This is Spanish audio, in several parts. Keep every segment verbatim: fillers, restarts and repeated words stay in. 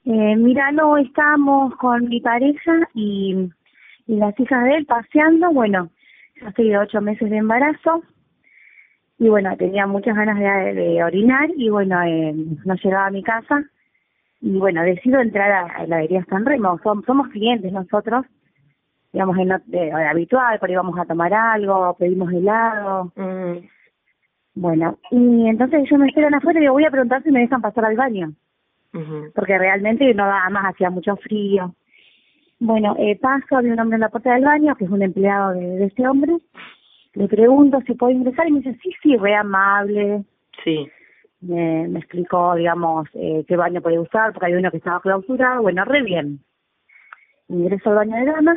Eh, mira, no, estábamos con mi pareja y, y las hijas de él paseando. Bueno, yo estoy de ocho meses de embarazo y bueno, tenía muchas ganas de, de orinar y bueno, eh, no llegaba a mi casa y bueno, decido entrar a, a heladería San Remo. Som- somos clientes nosotros, digamos, en, lo- de, de habitual, pero íbamos a tomar algo, pedimos helado. Mm, Bueno, y entonces ellos me esperan afuera y digo, voy a preguntar si me dejan pasar al baño, ujú. porque realmente no daba más, hacía mucho frío. Bueno, eh, paso, había un hombre en la puerta del baño, que es un empleado de, de este hombre. Le pregunto si puedo ingresar y me dice, sí, sí, re amable. Sí. Me, me explicó, digamos, eh, qué baño podía usar, porque había uno que estaba clausurado. Bueno, re bien. Ingreso al baño de damas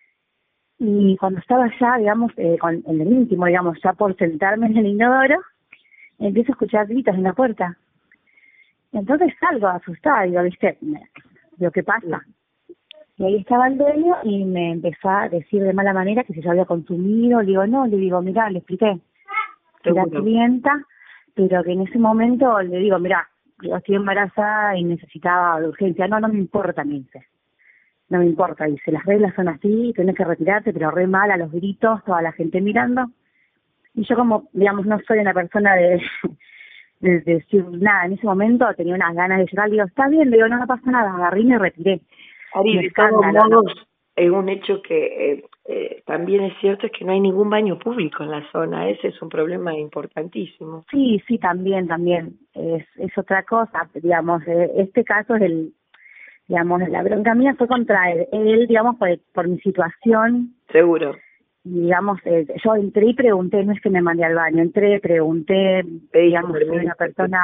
y cuando estaba ya, digamos, eh, con, en el íntimo, digamos, ya por sentarme en el inodoro, empiezo a escuchar gritos en la puerta. Entonces salgo asustada, digo, ¿viste? Me- Digo, ¿qué pasa? Y ahí estaba el dueño y me empezó a decir de mala manera que si yo había consumido. Le digo, no, le digo, mira, le expliqué que era Seguro. clienta, pero que en ese momento le digo, mira, yo estoy embarazada y necesitaba de urgencia. No, no me importa, me dice. No me importa, dice, las reglas son así, tenés que retirarte, pero re mal, a los gritos, toda la gente mirando. Y yo como, digamos, no soy una persona de, de, de decir nada. En ese momento tenía unas ganas de llorar. Le digo, está bien, le digo, no, no pasa nada, agarré y me retiré. Ari, Un de todos escándalo, ¿no? modos, es un hecho que eh, eh, también es cierto es que no hay ningún baño público en la zona. Ese es un problema importantísimo. Sí, sí, también, también. Es, es otra cosa, digamos, eh, este caso es el, digamos, la bronca mía fue contra él, él digamos, por, por mi situación, Seguro. digamos, eh, yo entré y pregunté, no es que me mandé al baño, entré, pregunté, Pediste digamos, soy permiso. una persona,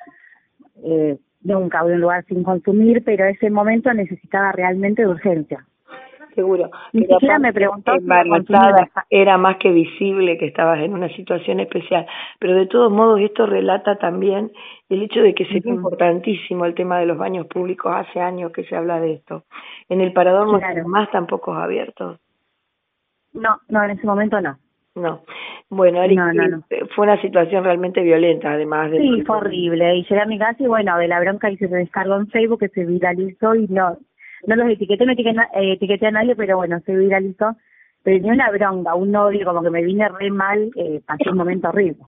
eh, nunca voy a un lugar sin consumir, pero ese momento necesitaba realmente de urgencia. Seguro. Ni Pero siquiera aparte, me preguntó si iba a consumir. embarazada, era más que visible que estabas en una situación especial. Pero de todos modos, esto relata también el hecho de que sería Ujú. importantísimo el tema de los baños públicos. Hace años que se habla de esto. En el Parador no Claro. más tampoco abiertos. No, no, en ese momento no. No. Bueno, Ari, No, no, no. eh, fue una situación realmente violenta, además de... Sí, fue horrible. Y llegué a mi casa y bueno, de la bronca hice se descargó en Facebook, que se viralizó y no, no los etiqueté, no etiqueté, eh, etiqueté a nadie, pero bueno, se viralizó. Pero tenía una bronca, un odio, como que me vine re mal, eh, pasé un momento horrible.